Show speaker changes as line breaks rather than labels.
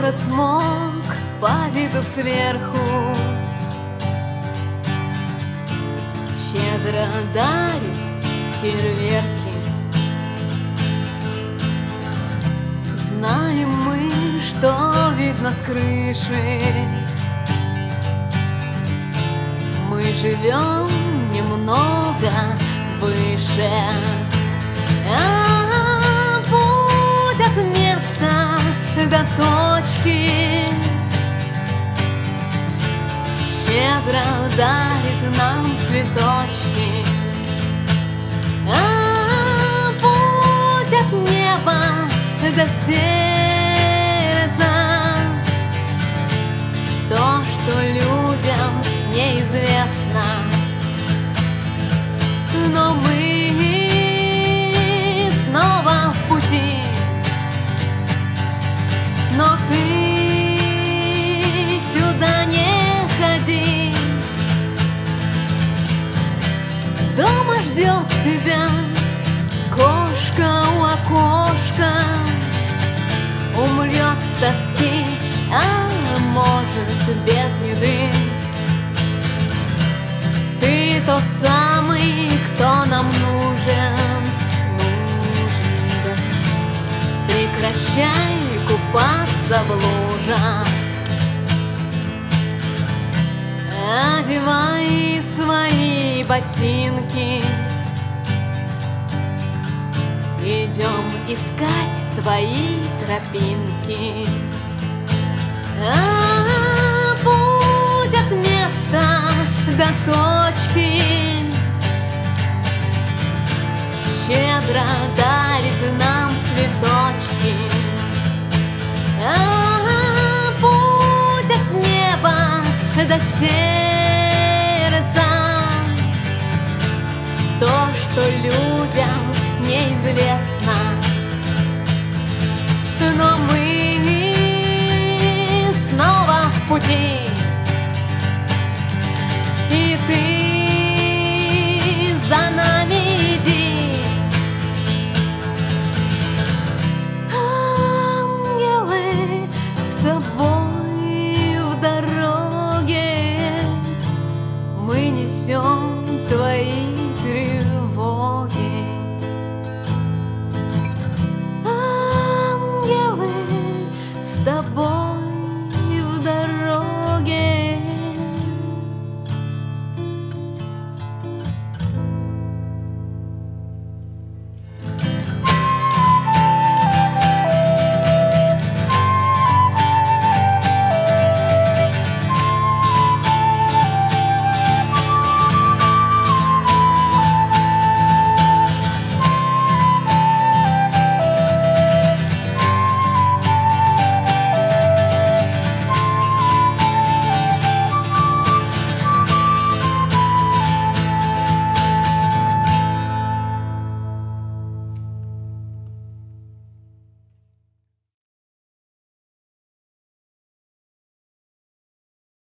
город смог по виду сверху, щедро дарит фейерверки. Знаем мы, что видно с крыши. Мы живем немного выше, а путь от места до точки щедро дарит нам цветочки. А путь от неба до сердца то, что людям неизвестно, но мы снова в пути. Но ты сюда не ходи, дома ждет тебя кошка у окошка, умрет с тоски, а может без еды. Ты тот самый, кто нам нужен, да. Прекращай купаться в лужах, одевай свои ботинки, идем искать твои тропинки. А путь от места до точки щедро